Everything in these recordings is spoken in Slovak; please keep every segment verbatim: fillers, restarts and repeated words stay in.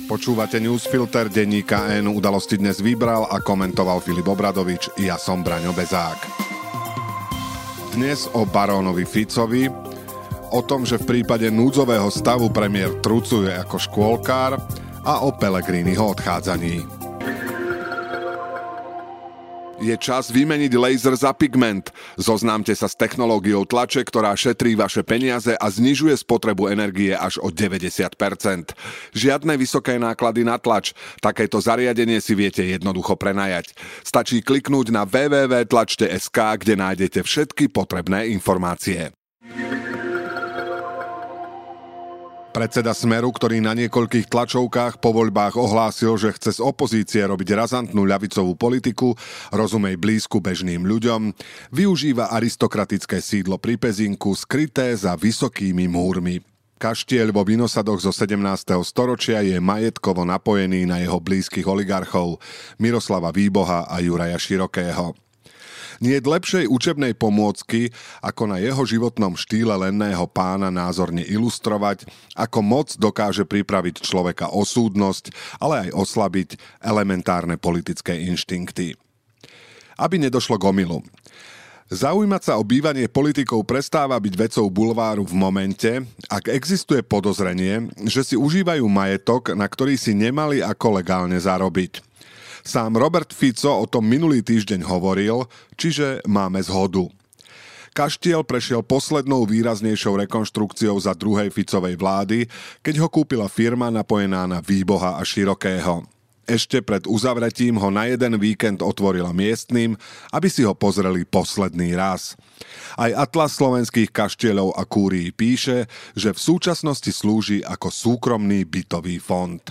Počúvate Newsfilter, denníka N, udalosti dnes vybral a komentoval Filip Obradovič, ja som Braňo Bezák. Dnes o barónovi Ficovi, o tom, že v prípade núdzového stavu premiér trucuje ako škôlkár a o Pellegriniho odchádzaní. Je čas vymeniť laser za pigment. Zoznámte sa s technológiou tlače, ktorá šetrí vaše peniaze a znižuje spotrebu energie až o deväťdesiat percent. Žiadne vysoké náklady na tlač. Takéto zariadenie si viete jednoducho prenajať. Stačí kliknúť na w w w bodka tlačte bodka es ká, kde nájdete všetky potrebné informácie. Predseda Smeru, ktorý na niekoľkých tlačovkách po voľbách ohlásil, že chce z opozície robiť razantnú ľavicovú politiku, rozumej blízku bežným ľuďom, využíva aristokratické sídlo pri Pezinku skryté za vysokými múrmi. Kaštieľ vo Vinosadoch zo sedemnásteho storočia je majetkovo napojený na jeho blízkych oligarchov Miroslava Výboha a Juraja Širokého. Nie je lepšej učebnej pomôcky, ako na jeho životnom štýle lenného pána názorne ilustrovať, ako moc dokáže pripraviť človeka o súdnosť, ale aj oslabiť elementárne politické inštinkty. Aby nedošlo k omylu. Zaujímať sa o bývanie politikov prestáva byť vecou bulváru v momente, ak existuje podozrenie, že si užívajú majetok, na ktorý si nemali ako legálne zarobiť. Sám Robert Fico o tom minulý týždeň hovoril, čiže máme zhodu. Kaštiel prešiel poslednou výraznejšou rekonštrukciou za druhej Ficovej vlády, keď ho kúpila firma napojená na Výboha a Širokého. Ešte pred uzavretím ho na jeden víkend otvorila miestnym, aby si ho pozreli posledný raz. Aj Atlas slovenských kaštieľov a kúrií píše, že v súčasnosti slúži ako súkromný bytový fond.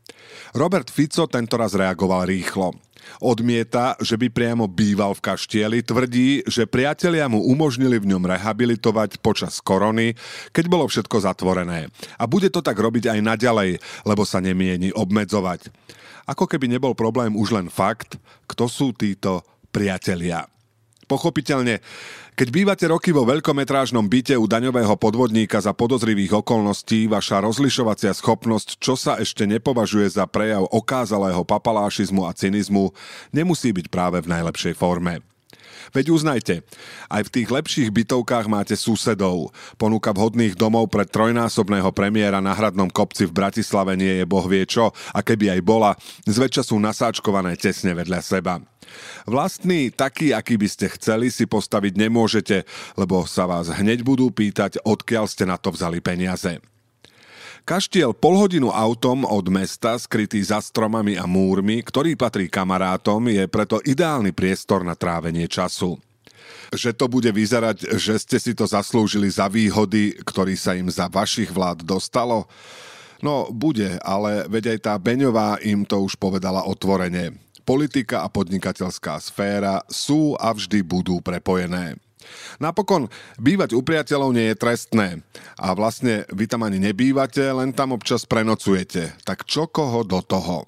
Robert Fico tentoraz reagoval rýchlo. Odmieta, že by priamo býval v kaštieli, tvrdí, že priatelia mu umožnili v ňom rehabilitovať počas korony, keď bolo všetko zatvorené. A bude to tak robiť aj naďalej, lebo sa nemieni obmedzovať. Ako keby nebol problém už len fakt, kto sú títo priatelia. Pochopiteľne, keď bývate roky vo veľkometrážnom byte u daňového podvodníka za podozrivých okolností, vaša rozlišovacia schopnosť, čo sa ešte nepovažuje za prejav okázalého papalášizmu a cynizmu, nemusí byť práve v najlepšej forme. Veď uznajte, aj v tých lepších bytovkách máte susedov. Ponuka vhodných domov pre trojnásobného premiéra na Hradnom kopci v Bratislave nie je boh vie čo, a keby aj bola, zväčša sú nasáčkované tesne vedľa seba. Vlastný, taký, aký by ste chceli, si postaviť nemôžete, lebo sa vás hneď budú pýtať, odkiaľ ste na to vzali peniaze. Kaštiel polhodinu autom od mesta, skrytý za stromami a múrmi, ktorý patrí kamarátom, je preto ideálny priestor na trávenie času. Že to bude vyzerať, že ste si to zaslúžili za výhody, ktorý sa im za vašich vlád dostalo? No, bude, ale veď aj tá Beňová im to už povedala otvorene. Politika a podnikateľská sféra sú a vždy budú prepojené. Napokon, bývať u priateľov nie je trestné. A vlastne vy tam ani nebývate, len tam občas prenocujete. Tak čo koho do toho?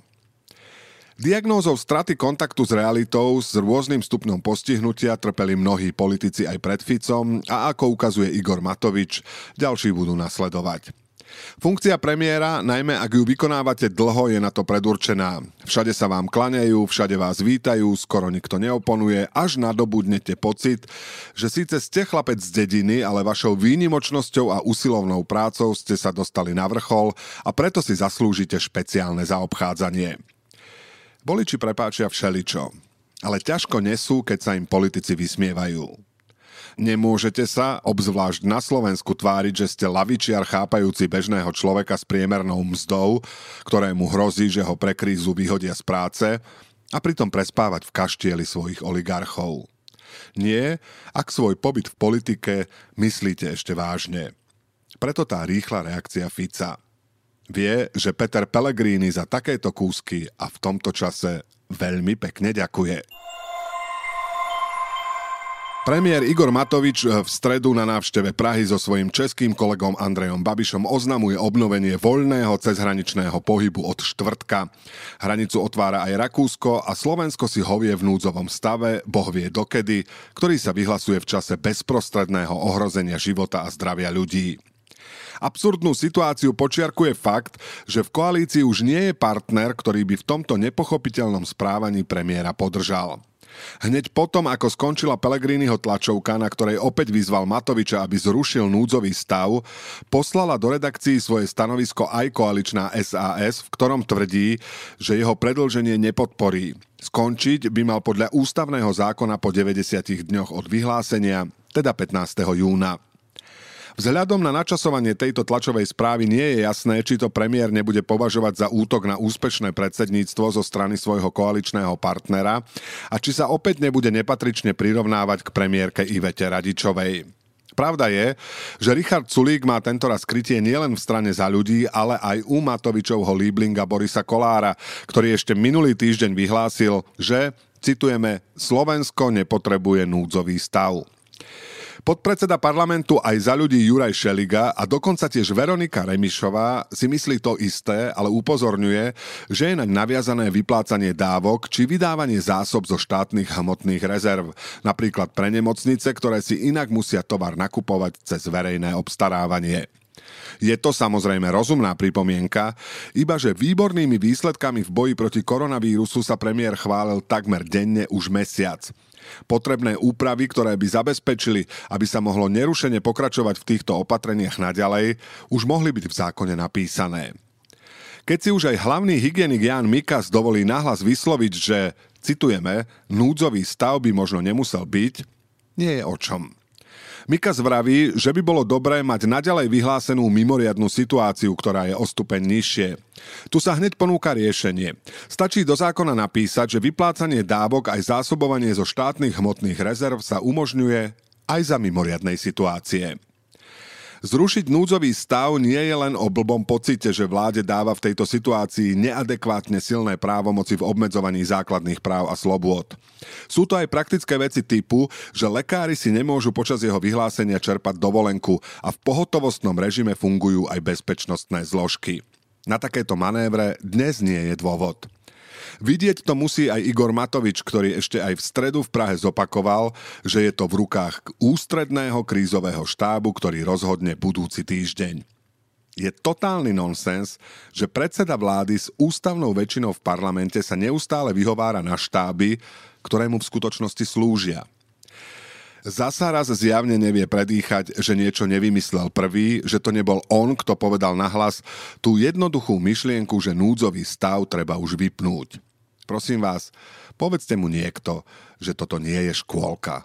Diagnózou straty kontaktu s realitou s rôznym stupňom postihnutia trpeli mnohí politici aj pred Ficom a ako ukazuje Igor Matovič, ďalší budú nasledovať. Funkcia premiéra, najmä ak ju vykonávate dlho, je na to predurčená. Všade sa vám klaňajú, všade vás vítajú, skoro nikto neoponuje, až nadobudnete pocit, že síce ste chlapec z dediny, ale vašou výnimočnosťou a usilovnou prácou ste sa dostali na vrchol a preto si zaslúžite špeciálne zaobchádzanie. Voliči prepáčia všeličo, ale ťažko nesú, keď sa im politici vysmievajú. Nemôžete sa, obzvlášť na Slovensku, tváriť, že ste lavičiar chápajúci bežného človeka s priemernou mzdou, ktorému hrozí, že ho pre krízu vyhodia z práce, a pritom prespávať v kaštieli svojich oligarchov. Nie, ak svoj pobyt v politike myslíte ešte vážne. Preto tá rýchla reakcia Fica. Vie, že Peter Pellegrini za takéto kúsky a v tomto čase veľmi pekne ďakuje. Premiér Igor Matovič v stredu na návšteve Prahy so svojím českým kolegom Andrejom Babišom oznamuje obnovenie voľného cezhraničného pohybu od štvrtka. Hranicu otvára aj Rakúsko a Slovensko si hovie v núdzovom stave, boh vie dokedy, ktorý sa vyhlasuje v čase bezprostredného ohrozenia života a zdravia ľudí. Absurdnú situáciu počiarkuje fakt, že v koalícii už nie je partner, ktorý by v tomto nepochopiteľnom správaní premiéra podržal. Hneď potom, ako skončila Pellegriniho tlačovka, na ktorej opäť vyzval Matoviča, aby zrušil núdzový stav, poslala do redakcií svoje stanovisko aj koaličná es a es, v ktorom tvrdí, že jeho predĺženie nepodporí. Skončiť by mal podľa ústavného zákona po deväťdesiatich dňoch od vyhlásenia, teda pätnásteho júna. Vzhľadom na načasovanie tejto tlačovej správy nie je jasné, či to premiér nebude považovať za útok na úspešné predsedníctvo zo strany svojho koaličného partnera a či sa opäť nebude nepatrične prirovnávať k premiérke Ivete Radičovej. Pravda je, že Richard Sulík má tentoraz krytie nielen v strane Za ľudí, ale aj u Matovičovho líblinga Borisa Kollára, ktorý ešte minulý týždeň vyhlásil, že, citujeme, Slovensko nepotrebuje núdzový stav. Podpredseda parlamentu aj Za ľudí Juraj Šeliga a dokonca tiež Veronika Remišová si myslí to isté, ale upozorňuje, že je naň naviazané vyplácanie dávok či vydávanie zásob zo štátnych hmotných rezerv, napríklad pre nemocnice, ktoré si inak musia tovar nakupovať cez verejné obstarávanie. Je to samozrejme rozumná pripomienka, iba že výbornými výsledkami v boji proti koronavírusu sa premiér chválil takmer denne už mesiac. Potrebné úpravy, ktoré by zabezpečili, aby sa mohlo nerušene pokračovať v týchto opatreniach naďalej, už mohli byť v zákone napísané. Keď si už aj hlavný hygienik Ján Mikas dovolí nahlas vysloviť, že, citujeme, núdzový stav by možno nemusel byť, nie je o čom. Mikas vraví, že by bolo dobré mať naďalej vyhlásenú mimoriadnu situáciu, ktorá je o stupeň nižšie. Tu sa hneď ponúka riešenie. Stačí do zákona napísať, že vyplácanie dávok aj zásobovanie zo štátnych hmotných rezerv sa umožňuje aj za mimoriadnej situácie. Zrušiť núdzový stav nie je len o blbom pocite, že vláde dáva v tejto situácii neadekvátne silné právomoci v obmedzovaní základných práv a slobôd. Sú to aj praktické veci typu, že lekári si nemôžu počas jeho vyhlásenia čerpať dovolenku a v pohotovostnom režime fungujú aj bezpečnostné zložky. Na takéto manévre dnes nie je dôvod. Vidieť to musí aj Igor Matovič, ktorý ešte aj v stredu v Prahe zopakoval, že je to v rukách ústredného krízového štábu, ktorý rozhodne budúci týždeň. Je totálny nonsens, že predseda vlády s ústavnou väčšinou v parlamente sa neustále vyhovára na štáby, ktoré mu v skutočnosti slúžia. Zasa raz zjavne nevie predýchať, že niečo nevymyslel prvý, že to nebol on, kto povedal nahlas tú jednoduchú myšlienku, že núdzový stav treba už vypnúť. Prosím vás, povedzte mu niekto, že toto nie je škôlka.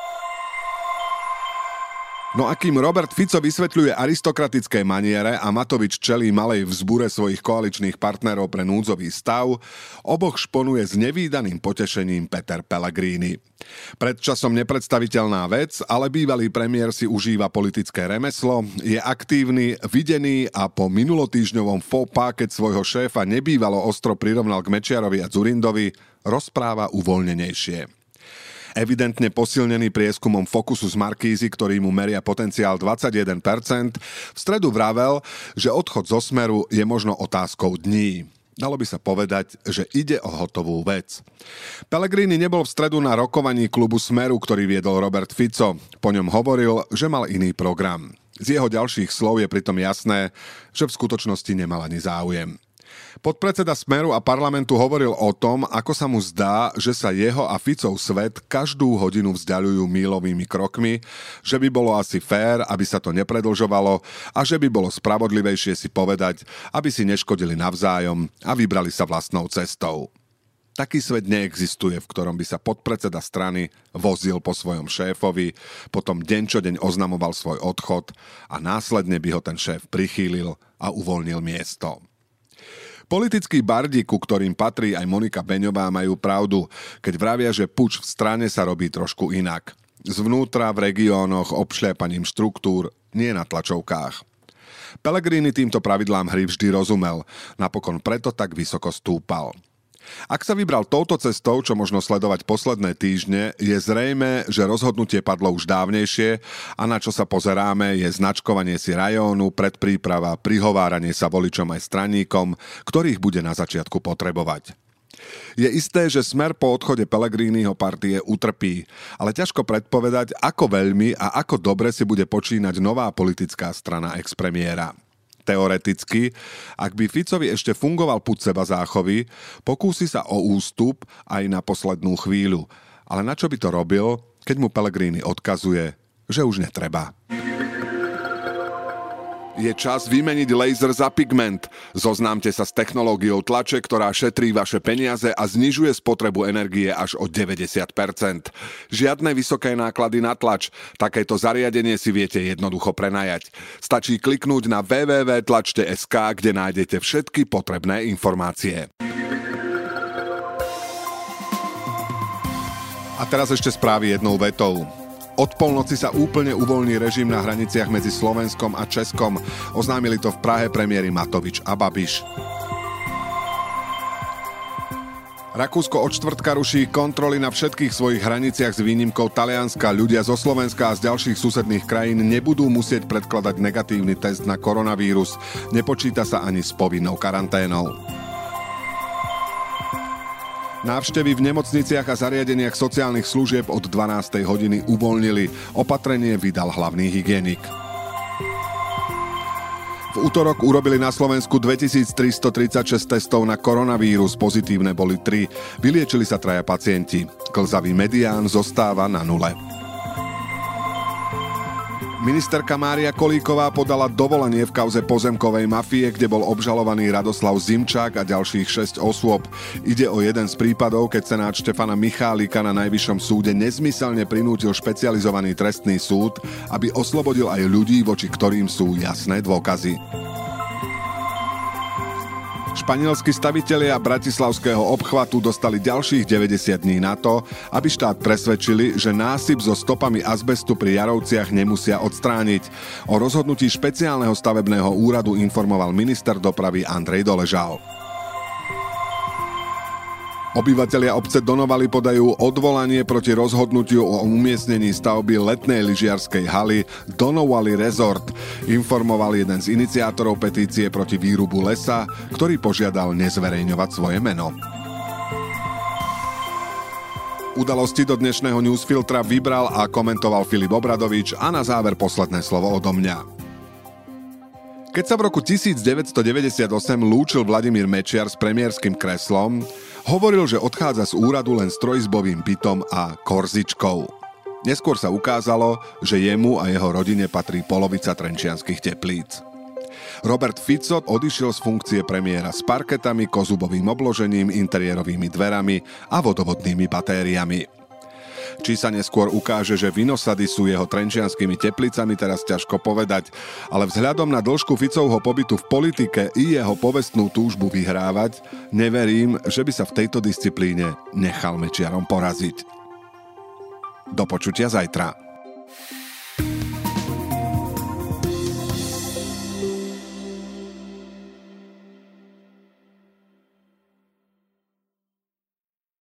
No a kým Robert Fico vysvetľuje aristokratické maniere a Matovič čelí malej vzbure svojich koaličných partnerov pre núdzový stav, oboch šponuje s nevídaným potešením Peter Pellegrini. Pred časom nepredstaviteľná vec, ale bývalý premiér si užíva politické remeslo, je aktívny, videný a po minulotýždňovom faux pas, keď svojho šéfa nebývalo ostro prirovnal k Mečiarovi a Dzurindovi, rozpráva uvoľnenejšie. Evidentne posilnený prieskumom Focusu z Markízy, ktorý mu meria potenciál dvadsaťjeden percent, v stredu vravel, že odchod zo Smeru je možno otázkou dní. Dalo by sa povedať, že ide o hotovú vec. Pellegrini nebol v stredu na rokovaní klubu Smeru, ktorý viedol Robert Fico. Po ňom hovoril, že mal iný program. Z jeho ďalších slov je pritom jasné, že v skutočnosti nemal ani záujem. Podpredseda Smeru a parlamentu hovoril o tom, ako sa mu zdá, že sa jeho a Ficov svet každú hodinu vzdiaľujú mílovými krokmi, že by bolo asi fér, aby sa to nepredlžovalo a že by bolo spravodlivejšie si povedať, aby si neškodili navzájom a vybrali sa vlastnou cestou. Taký svet neexistuje, v ktorom by sa podpredseda strany vozil po svojom šéfovi, potom deň čo deň oznamoval svoj odchod a následne by ho ten šéf prichýlil a uvoľnil miesto. Politickí bardi, ku ktorým patrí aj Monika Beňová, majú pravdu, keď vravia, že puč v strane sa robí trošku inak. Zvnútra v regiónoch obšľapaním štruktúr, nie na tlačovkách. Pellegrini týmto pravidlám hry vždy rozumel, napokon preto tak vysoko stúpal. Ak sa vybral touto cestou, čo možno sledovať posledné týždne, je zrejmé, že rozhodnutie padlo už dávnejšie a na čo sa pozeráme je značkovanie si rajónu, predpríprava, prihováranie sa voličom aj straníkom, ktorých bude na začiatku potrebovať. Je isté, že Smer po odchode Pellegriniho partie utrpí, ale ťažko predpovedať, ako veľmi a ako dobre si bude počínať nová politická strana expremiéra. Teoreticky, ak by Ficovi ešte fungoval pud seba záchovy, pokúsi sa o ústup aj na poslednú chvíľu. Ale na čo by to robil, keď mu Pellegrini odkazuje, že už netreba? Je čas vymeniť laser za pigment. Zoznámte sa s technológiou tlače, ktorá šetrí vaše peniaze a znižuje spotrebu energie až o deväťdesiat percent. Žiadne vysoké náklady na tlač. Takéto zariadenie si viete jednoducho prenajať. Stačí kliknúť na w w w bodka tlačte bodka es ká, kde nájdete všetky potrebné informácie. A teraz ešte správy jednou vetou. Od polnoci sa úplne uvoľní režim na hraniciach medzi Slovenskom a Českom. Oznámili to v Prahe premiéri Matovič a Babiš. Rakúsko od štvrtka ruší kontroly na všetkých svojich hraniciach s výnimkou Talianska. Ľudia zo Slovenska a z ďalších susedných krajín nebudú musieť predkladať negatívny test na koronavírus. Nepočíta sa ani s povinnou karanténou. Návštevy v nemocniciach a zariadeniach sociálnych služieb od dvanástej hodiny uvoľnili. Opatrenie vydal hlavný hygienik. V útorok urobili na Slovensku dvetisíctristotridsaťšesť testov na koronavírus, pozitívne boli tri. Vyliečili sa traja pacienti. Klzavý medián zostáva na nule. Ministerka Mária Kolíková podala dovolenie v kauze pozemkovej mafie, kde bol obžalovaný Radoslav Zimčák a ďalších šesť osôb. Ide o jeden z prípadov, keď senát Štefana Michálika na Najvyššom súde nezmyselne prinútil špecializovaný trestný súd, aby oslobodil aj ľudí, voči ktorým sú jasné dôkazy. Španielskí stavitelia bratislavského obchvatu dostali ďalších deväťdesiat dní na to, aby štát presvedčili, že násyp so stopami azbestu pri Jarovciach nemusia odstrániť. O rozhodnutí špeciálneho stavebného úradu informoval minister dopravy Andrej Doležal. Obyvatelia obce Donovali podajú odvolanie proti rozhodnutiu o umiestnení stavby letnej lyžiarskej haly Donovali Resort, informoval jeden z iniciátorov petície proti výrubu lesa, ktorý požiadal nezverejňovať svoje meno. Udalosti do dnešného newsfiltra vybral a komentoval Filip Obradovič a na záver posledné slovo odo mňa. Keď sa v roku devätnásťstodeväťdesiatosem lúčil Vladimír Mečiar s premiérskym kreslom, hovoril, že odchádza z úradu len s trojizbovým bytom a korzičkou. Neskôr sa ukázalo, že jemu a jeho rodine patrí polovica trenčianskych teplíc. Robert Fico odišiel z funkcie premiéra s parketami, kozubovým obložením, interiérovými dverami a vodovodnými batériami. Či sa neskôr ukáže, že vinosady sú jeho trenčianskými teplicami, teraz ťažko povedať, ale vzhľadom na dĺžku Ficovho pobytu v politike i jeho povestnú túžbu vyhrávať, neverím, že by sa v tejto disciplíne nechal Mečiarom poraziť. Do počutia zajtra.